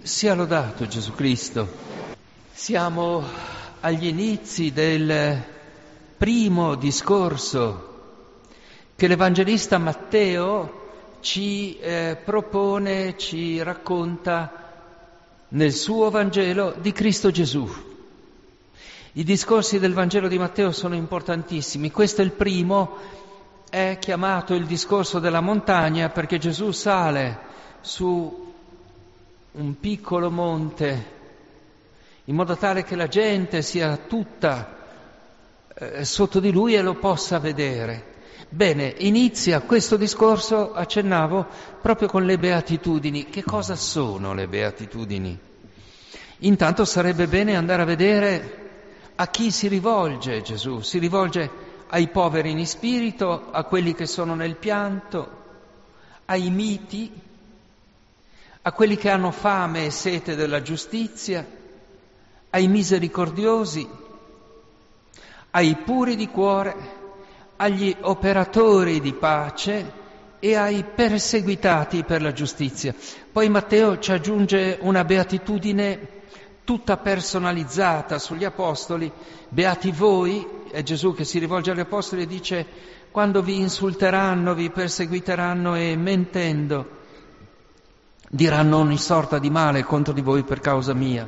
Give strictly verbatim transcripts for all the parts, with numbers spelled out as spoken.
Sia lodato Gesù Cristo. Siamo agli inizi del primo discorso che l'Evangelista Matteo ci eh, propone, ci racconta nel suo Vangelo di Cristo Gesù. I discorsi del Vangelo di Matteo sono importantissimi. Questo è il primo, è chiamato il discorso della montagna perché Gesù sale su un piccolo monte in modo tale che la gente sia tutta eh, sotto di lui e lo possa vedere. Bene, inizia questo discorso, accennavo, proprio con le beatitudini. Che cosa sono le beatitudini? Intanto sarebbe bene andare a vedere a chi si rivolge Gesù. Si rivolge ai poveri in spirito, a quelli che sono nel pianto, ai miti, a quelli che hanno fame e sete della giustizia, ai misericordiosi, ai puri di cuore, agli operatori di pace e ai perseguitati per la giustizia. Poi Matteo ci aggiunge una beatitudine tutta personalizzata sugli apostoli. Beati voi, è Gesù che si rivolge agli apostoli e dice: quando vi insulteranno, vi perseguiteranno e mentendo diranno ogni sorta di male contro di voi per causa mia.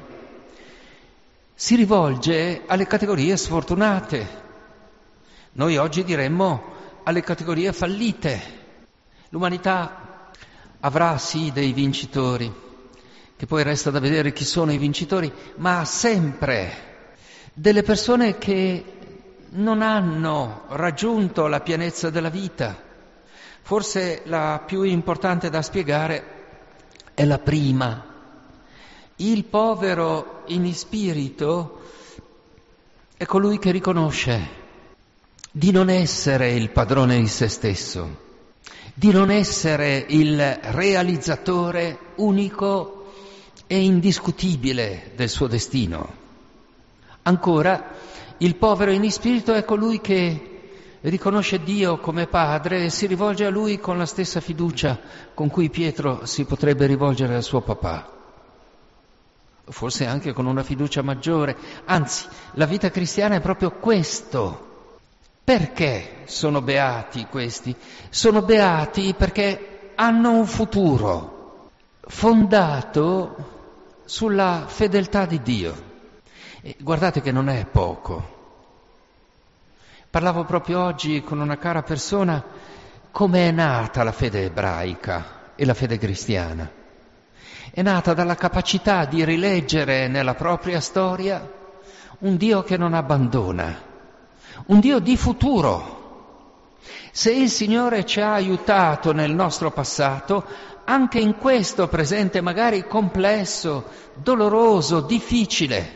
Si rivolge alle categorie sfortunate. Noi oggi diremmo alle categorie fallite. L'umanità avrà sì dei vincitori, che poi resta da vedere chi sono i vincitori, ma ha sempre delle persone che non hanno raggiunto la pienezza della vita. Forse la più importante da spiegare è la prima. Il povero in spirito è colui che riconosce di non essere il padrone di se stesso, di non essere il realizzatore unico e indiscutibile del suo destino. Ancora, il povero in spirito è colui che riconosce Dio come Padre e si rivolge a Lui con la stessa fiducia con cui Pietro si potrebbe rivolgere al suo papà, forse anche con una fiducia maggiore. Anzi, la vita cristiana è proprio questo. Perché sono beati questi? Sono beati perché hanno un futuro fondato sulla fedeltà di Dio. E guardate che non è poco. Parlavo proprio oggi con una cara persona come è nata la fede ebraica e la fede cristiana. È nata dalla capacità di rileggere nella propria storia un Dio che non abbandona, un Dio di futuro. Se il Signore ci ha aiutato nel nostro passato, anche in questo presente magari complesso, doloroso, difficile,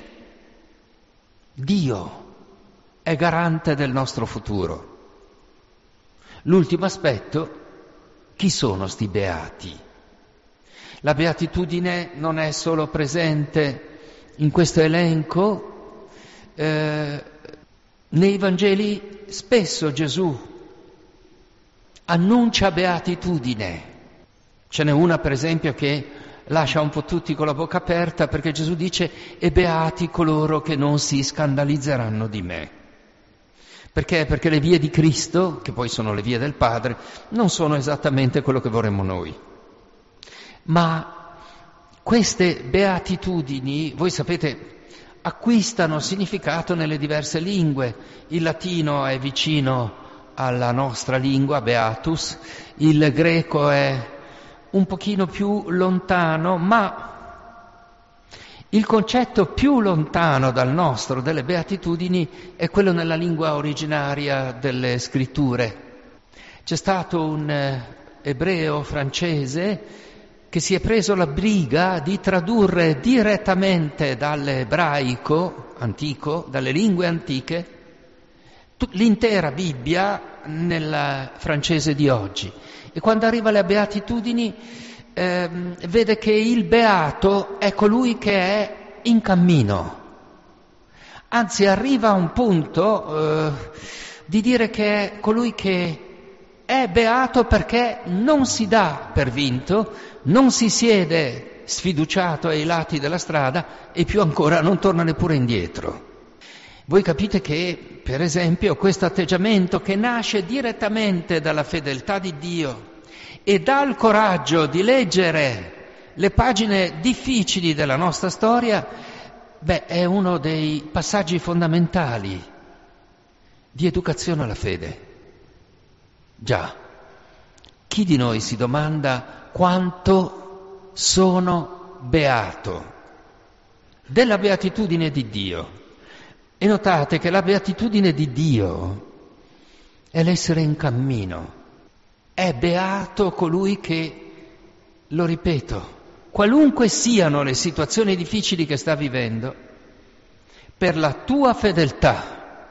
Dio è garante del nostro futuro. L'ultimo aspetto: chi sono sti beati? La beatitudine non è solo presente in questo elenco, eh, nei Vangeli spesso Gesù annuncia beatitudine. Ce n'è una per esempio che lascia un po' tutti con la bocca aperta, perché Gesù dice: e beati coloro che non si scandalizzeranno di me. Perché? Perché le vie di Cristo, che poi sono le vie del Padre, non sono esattamente quello che vorremmo noi. Ma queste beatitudini, voi sapete, acquistano significato nelle diverse lingue. Il latino è vicino alla nostra lingua, beatus, il greco è un pochino più lontano, ma il concetto più lontano dal nostro delle beatitudini è quello nella lingua originaria delle scritture. C'è stato un ebreo francese che si è preso la briga di tradurre direttamente dall'ebraico antico, dalle lingue antiche, l'intera Bibbia nel francese di oggi. E quando arriva alle beatitudini Eh, vede che il beato è colui che è in cammino, anzi arriva a un punto eh, di dire che è colui che è beato perché non si dà per vinto, non si siede sfiduciato ai lati della strada e più ancora non torna neppure indietro. Voi capite che, per esempio, questo atteggiamento che nasce direttamente dalla fedeltà di Dio e dal coraggio di leggere le pagine difficili della nostra storia, beh, è uno dei passaggi fondamentali di educazione alla fede. Già, chi di noi si domanda quanto sono beato della beatitudine di Dio? E notate che la beatitudine di Dio è l'essere in cammino. È beato colui che, lo ripeto, qualunque siano le situazioni difficili che sta vivendo, per la tua fedeltà,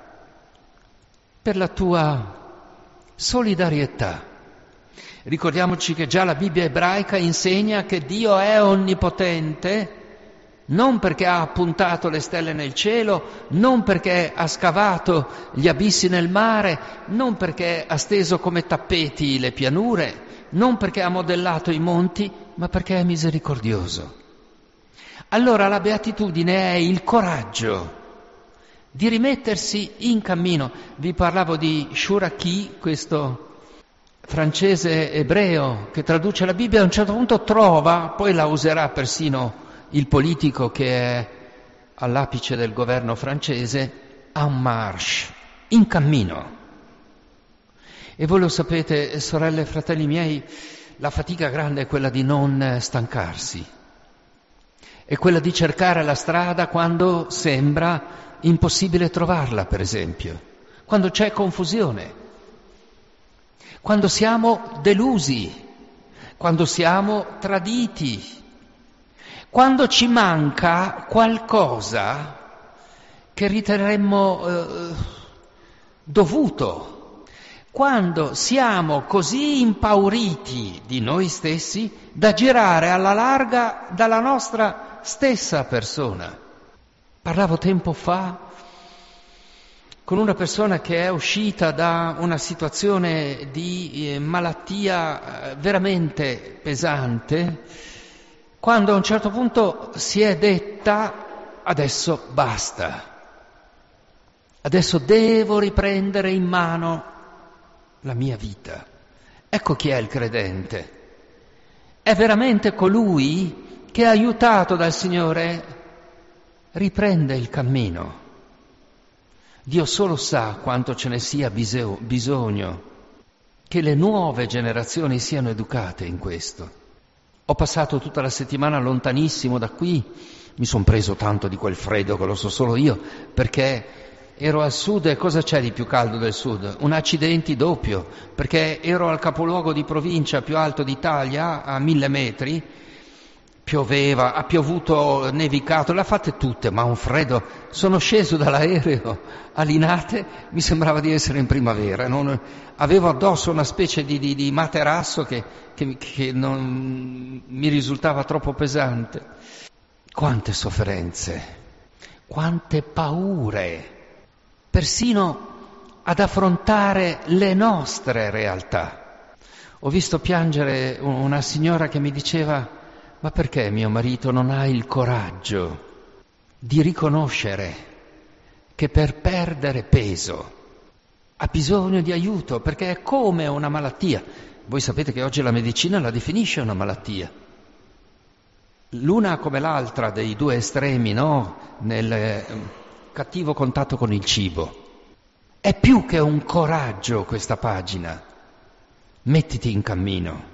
per la tua solidarietà. Ricordiamoci che già la Bibbia ebraica insegna che Dio è onnipotente, non perché ha appuntato le stelle nel cielo, non perché ha scavato gli abissi nel mare, non perché ha steso come tappeti le pianure, non perché ha modellato i monti, ma perché è misericordioso. Allora la beatitudine è il coraggio di rimettersi in cammino. Vi parlavo di Shuraki, questo francese ebreo che traduce la Bibbia, a un certo punto trova, poi la userà persino il politico che è all'apice del governo francese, en marche, in cammino. E voi lo sapete, sorelle e fratelli miei, la fatica grande è quella di non stancarsi, è quella di cercare la strada quando sembra impossibile trovarla, per esempio, quando c'è confusione, quando siamo delusi, quando siamo traditi, quando ci manca qualcosa che riterremmo eh, dovuto, quando siamo così impauriti di noi stessi da girare alla larga dalla nostra stessa persona. Parlavo tempo fa con una persona che è uscita da una situazione di eh, malattia eh, veramente pesante, quando a un certo punto si è detta: adesso basta, adesso devo riprendere in mano la mia vita. Ecco chi è il credente. È veramente colui che, aiutato dal Signore, riprende il cammino. Dio solo sa quanto ce ne sia bisogno, che le nuove generazioni siano educate in questo. Ho passato tutta la settimana lontanissimo da qui, mi sono preso tanto di quel freddo che lo so solo io, perché ero al sud e cosa c'è di più caldo del sud? Un accidenti doppio, perché ero al capoluogo di provincia più alto d'Italia, a mille metri, pioveva, ha piovuto, nevicato, le ha fatte tutte, ma un freddo. Sono sceso dall'aereo a Linate, mi sembrava di essere in primavera, non, avevo addosso una specie di, di, di materasso che, che, che non mi risultava troppo pesante. Quante sofferenze, quante paure, persino ad affrontare le nostre realtà. Ho visto piangere una signora che mi diceva: ma perché mio marito non ha il coraggio di riconoscere che per perdere peso ha bisogno di aiuto, perché è come una malattia. Voi sapete che oggi la medicina la definisce una malattia. L'una come l'altra dei due estremi, no? Nel eh, cattivo contatto con il cibo. È più che un coraggio questa pagina. Mettiti in cammino.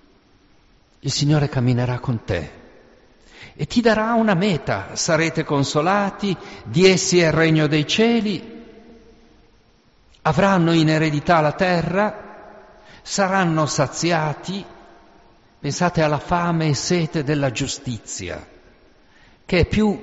Il Signore camminerà con te e ti darà una meta. Sarete consolati, di essi è il regno dei cieli, avranno in eredità la terra, saranno saziati. Pensate alla fame e sete della giustizia, che è più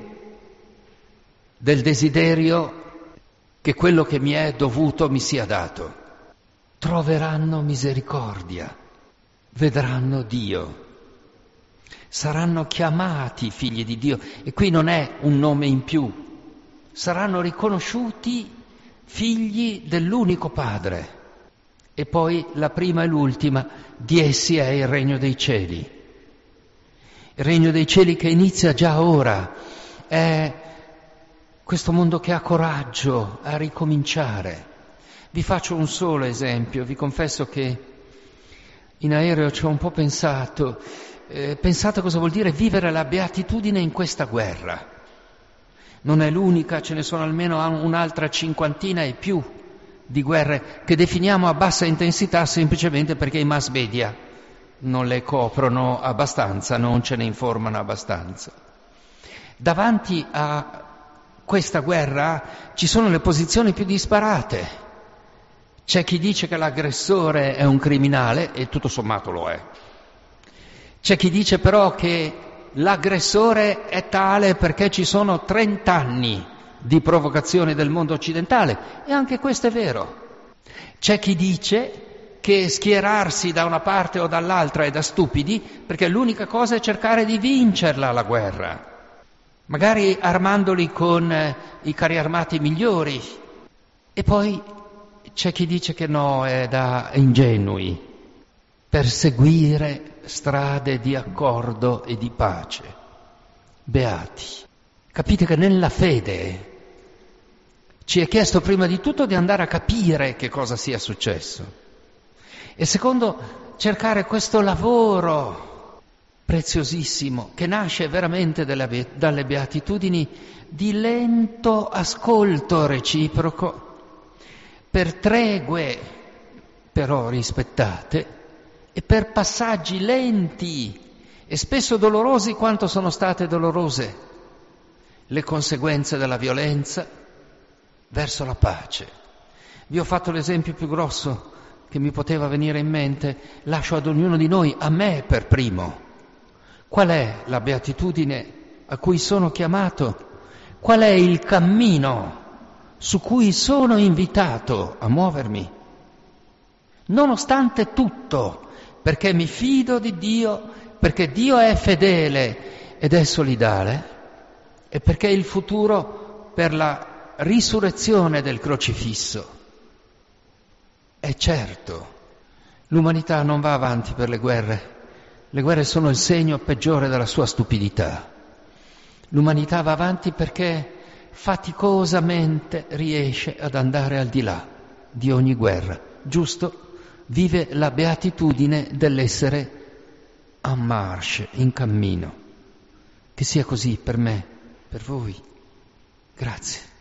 del desiderio che quello che mi è dovuto mi sia dato. Troveranno misericordia, vedranno Dio. Saranno chiamati figli di Dio, e qui non è un nome in più, saranno riconosciuti figli dell'unico Padre. E poi la prima e l'ultima, di essi è il regno dei cieli. il regno dei cieli che inizia già ora, è questo mondo che ha coraggio a ricominciare. Vi faccio un solo esempio, vi confesso che in aereo ci ho un po' pensato, eh, pensate cosa vuol dire vivere la beatitudine in questa guerra. Non è l'unica, ce ne sono almeno un'altra cinquantina e più di guerre che definiamo a bassa intensità semplicemente perché i mass media non le coprono abbastanza, non ce ne informano abbastanza. Davanti a questa guerra ci sono le posizioni più disparate. C'è chi dice che l'aggressore è un criminale, e tutto sommato lo è. C'è chi dice però che l'aggressore è tale perché ci sono trent'anni di provocazioni del mondo occidentale, e anche questo è vero. C'è chi dice che schierarsi da una parte o dall'altra è da stupidi, perché l'unica cosa è cercare di vincerla la guerra, magari armandoli con eh, i carri armati migliori. E poi c'è chi dice che no, è da ingenui perseguire strade di accordo e di pace. Beati. Capite che nella fede ci è chiesto prima di tutto di andare a capire che cosa sia successo, e secondo cercare questo lavoro preziosissimo che nasce veramente dalle beatitudini di lento ascolto reciproco, per tregue però rispettate e per passaggi lenti e spesso dolorosi quanto sono state dolorose le conseguenze della violenza verso la pace. Vi ho fatto l'esempio più grosso che mi poteva venire in mente, lascio ad ognuno di noi, a me per primo, qual è la beatitudine a cui sono chiamato, qual è il cammino su cui sono invitato a muovermi, nonostante tutto, perché mi fido di Dio, perché Dio è fedele ed è solidale, e perché il futuro per la risurrezione del crocifisso è certo. L'umanità non va avanti per le guerre, le guerre sono il segno peggiore della sua stupidità. L'umanità va avanti perché faticosamente riesce ad andare al di là di ogni guerra, giusto? Vive la beatitudine dell'essere en marche, in cammino. Che sia così per me, per voi. Grazie.